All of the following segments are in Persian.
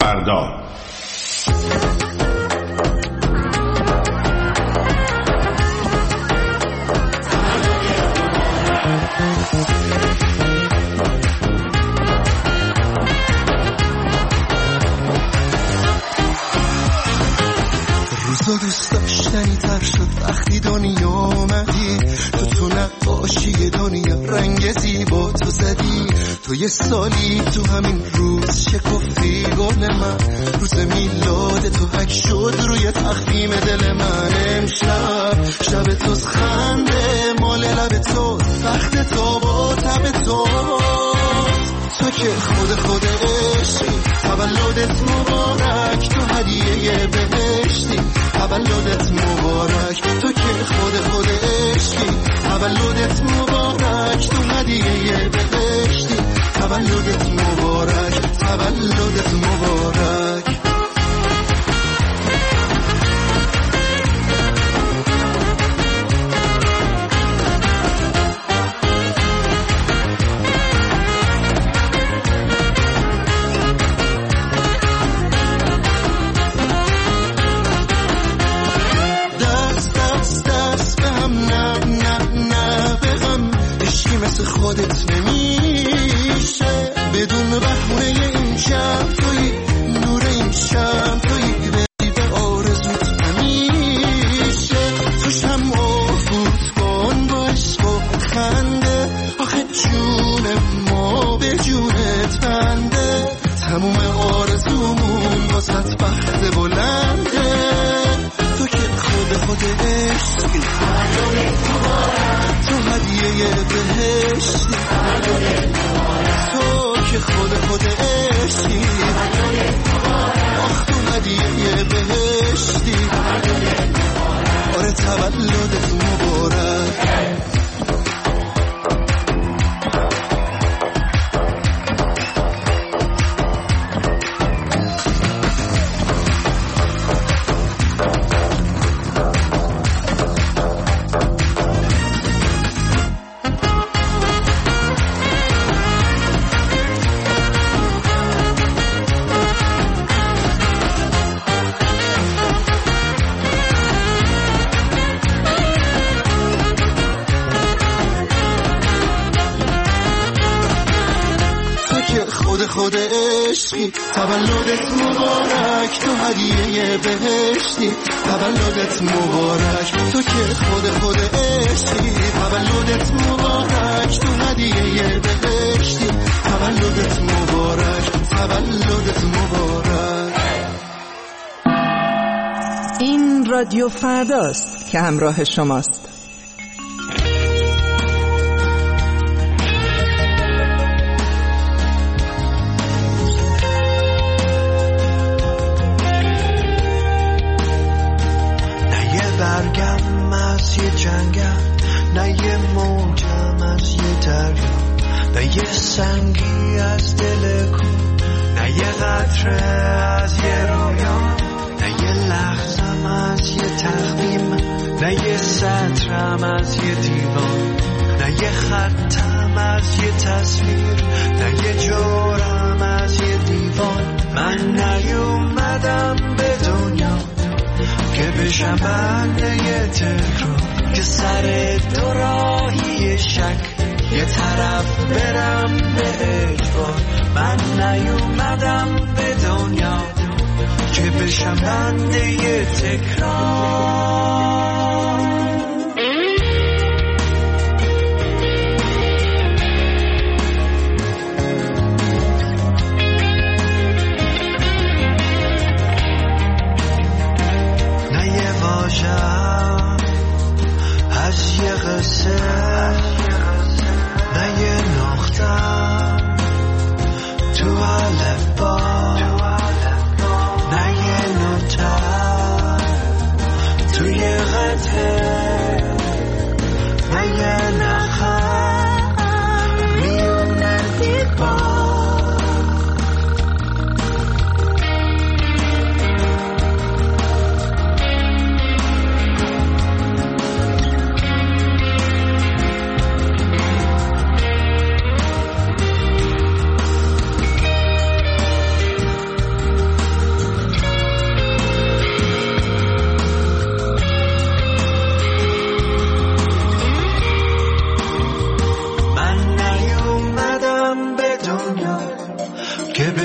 فردا. روزا دوست داشتنی تر شد وقتی دنیا آمدی، تو نقاشی دنیا رنگ زیبا تو زدی. تو یه سالی تو همین روز شکفتی گل من، روز میلاد تو حک شد روی تخمیم دل من. امشب شب توز خنده مال لب تو، وقت تو با تب تو که خود عشقی. تولدت مبارک تو هدیه بهشتی، تولدت مبارک تو که خود عشقی. تولدت مبارک تو هدیه بهشتی، تولدت مبارک، تولدت مبارک. خودت نمیشه بدون بهونه این شب توی نور این شب توی بری به آرزوت همیشه. تو شمع افوت کن با عشق و خنده، آخه جون ما به جونت بنده. تموم آرزومون واسط بخت بلنده، تو که خود عشقی. تو هدیه بهشتی، تو که خود عشقی. آخ تو هدیه بهشتی، آره تولدت مبارک. خود عشقی. تولدت مبارک تو هدیه بهشتی، تولدت مبارک تو که خود عشقی. تولدت مبارک تو هدیه بهشتی، تولدت مبارک، تولدت مبارک. این رادیو فرداست که همراه شماست. برگم از یه جنگم، نه یه موجم از یه دریا، نه یه سنگی از دل کو، نه یه قطره از یه رویا، نه یه لحظم از یه تخمیم، نه یه سطرم از یه دیوان، نه یه خطم از یه تصویر، نه یه جورم از یه دیوان. من نیومدم به دنیا که بشم بنده یه تکرار، که سر دو راهی شک یه طرف برم به اجبار. من نیومدم به دنیا که بشم بنده یه تکرار. از یه قصه، نه یه نقطه تو الفبا، نه یه نوته تو یه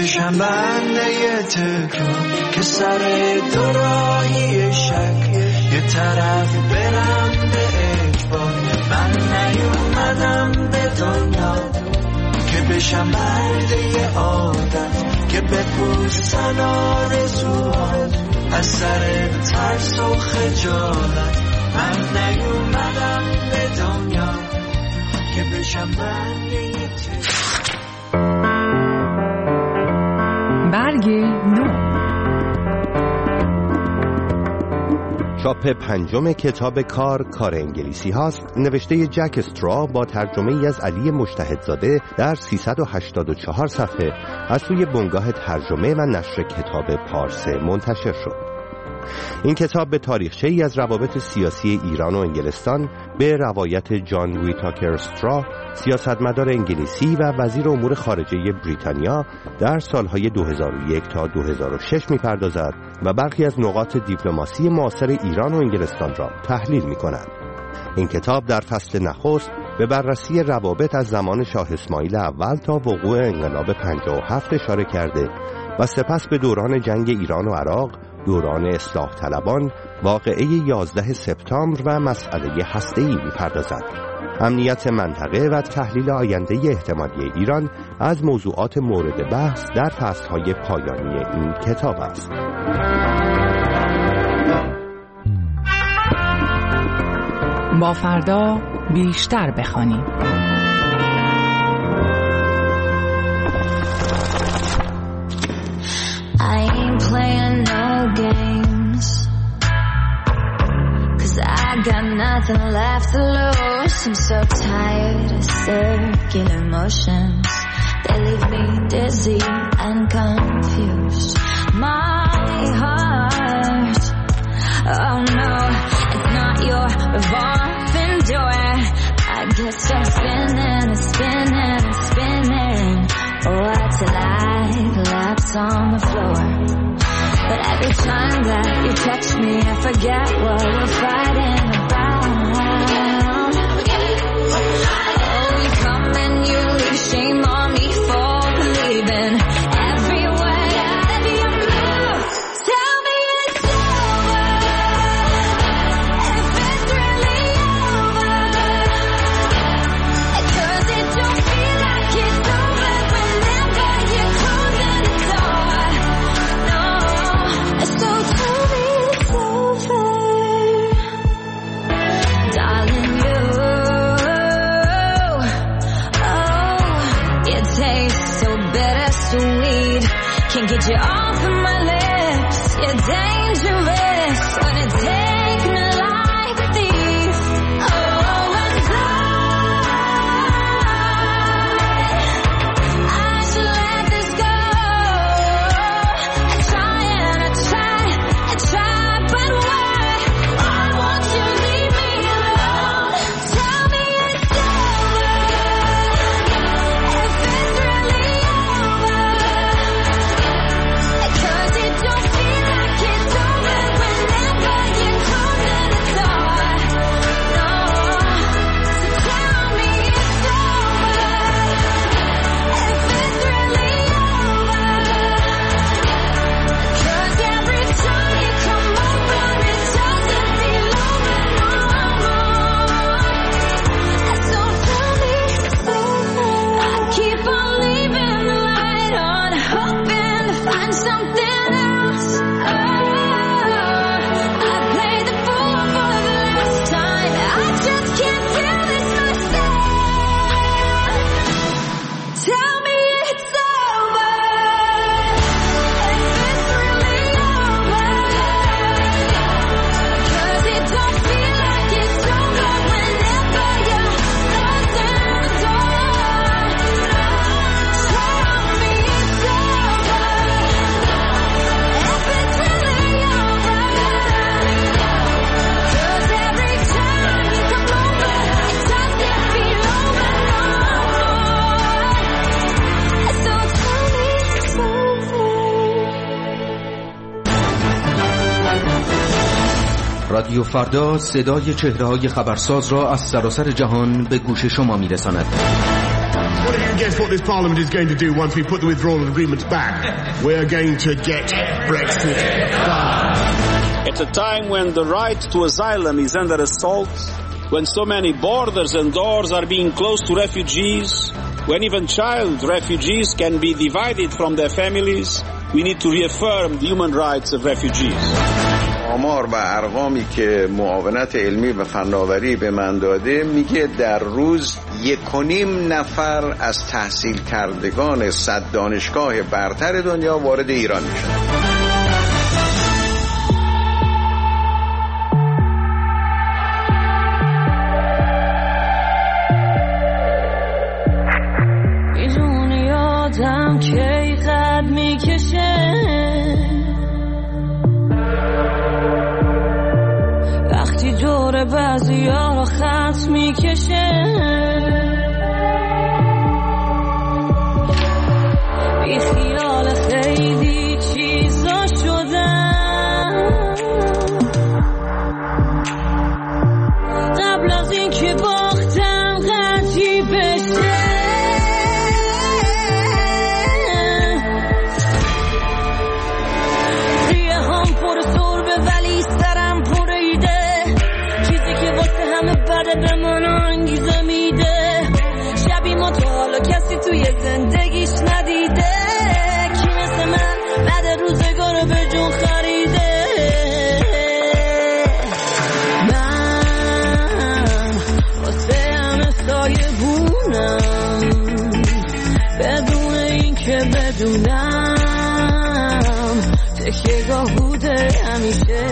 بشم بنده تکرار، که سر دوراهی شک یه طرف برم به اجبار. من نیومدم به دنیا که بشم بنده عادت، که بپوسن آرزوها از سر ترس و خجالت. من نیومدم به دنیا که بشم بنده برگ نو. چاپ پنجم کتاب کار انگلیسی هاست، نوشته جک استرا با ترجمه ای از علی مجتهدزاده در 384 صفحه از سوی بنگاه ترجمه و نشر کتاب پارسه منتشر شد. این کتاب به تاریخچه ای از روابط سیاسی ایران و انگلستان به روایت جان ویتاکر استرا، سیاستمدار انگلیسی و وزیر امور خارجه بریتانیا در سالهای 2001 تا 2006 می‌پردازد و برخی از نقاط دیپلماسی معاصر ایران و انگلستان را تحلیل می‌کند. این کتاب در فصل نخست به بررسی روابط از زمان شاه اسماعیل اول تا وقوع انقلاب 57 اشاره کرده و سپس به دوران جنگ ایران و عراق، دوران اصلاح طلبان، واقعه 11 سپتامبر و مسئله هسته‌ای می‌پردازد. امنیت منطقه و تحلیل آینده احتمالی ایران از موضوعات مورد بحث در فصل‌های پایانی این کتاب است. با فردا بیشتر بخوانیم. I ain't playing no games, 'cause I got nothing left to lose. I'm so tired of circular motions. They leave me dizzy and confused. My heart, oh no, it's not your revolving door. I get stuck spinning and spinning and spinning. Oh, till I collapse on the floor. But every time that you touch me, I forget what we're fighting about. Oh, you come and you leave, shame on me for believing every word of your mouth. Tell me it's over, if it's really over, 'cause it don't feel like it's over whenever you're closing the door. No, so tell me it's over, darling. You taste so bittersweet, can't get you off of my lips. You're dangerous, gonna take me like a thief. Oh, and I should let this go. I try and I try, I try, but why won't you leave me alone? Tell me it's over, if it's really over, 'cause it don't feel like it's over whenever you're closing the door. No, so tell me it's over, if it's really over, 'cause every time you come over it doesn't feel over no more. So tell me it's over. I keep on leaving the light on, hoping to find something else. I played the fool for the last time. I just can't do this myself. Tell me it's over, if it's really over, 'cause it don't feel like it's over whenever you're closing the door. Tell me it's over, if it's really over, 'cause every time you come over it doesn't feel over no more. So tell me it's over. رادیو فردا صدای چهره‌های خبرساز را از سراسر جهان به گوش شما می‌رساند. What do you guess what this Parliament is going to do once we put the withdrawal agreements back? We're going to get Brexit done. It's a time when the right to asylum is under assault, when so many borders and doors are being closed to refugees, when even child refugees can be divided from their families. We need to reaffirm the human rights of refugees. آمار و ارقامی که معاونت علمی و فناوری به من داده میگه در روز 1.5 نفر از تحصیل کردگان 100 دانشگاه برتر دنیا وارد ایران میشن. آدم کی قد میکشه وقتی دور بعضی ها رو خط میکشه بی خیال خیلی چیزا شدم قبل از این که باختم قطعی بشه به من انگیزه میده شبی ما تو حالا کسی توی زندگیش ندیده کی مثل من بعد روزگار رو به جون خریده من واسه همه سایه بونم بدون این که بدونم تکیه‌گاه بوده همیشه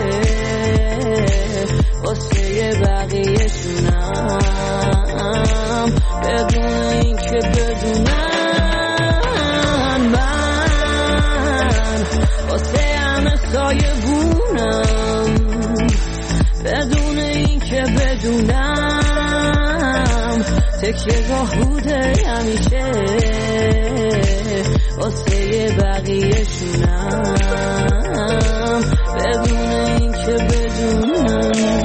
واسه بقیه شونم بدون این که بدونم من واسه همه سایه بونم بدون این که بدونم تکیه‌گاه بوده همیشه واسه بقیه شونم بدون این که بدونم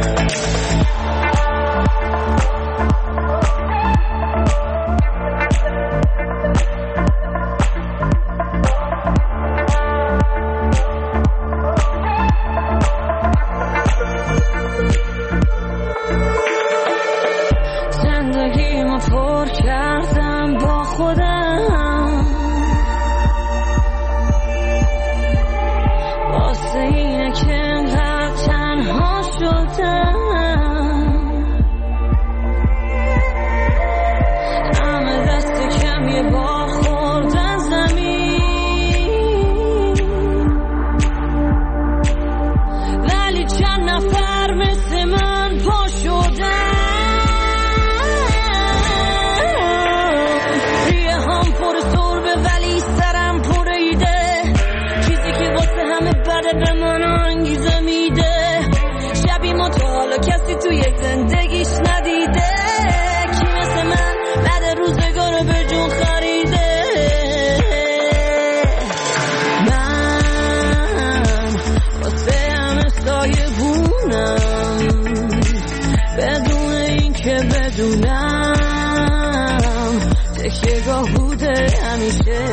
تکیه‌گاه بوده همیشه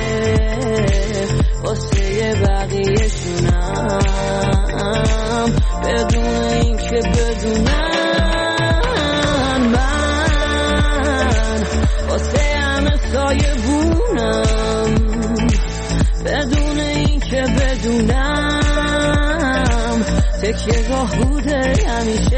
واسه بقیه شونم بدون این که بدونم من واسه همه سایه بونم بدون این که بدونم تکیه‌گاه بوده همیشه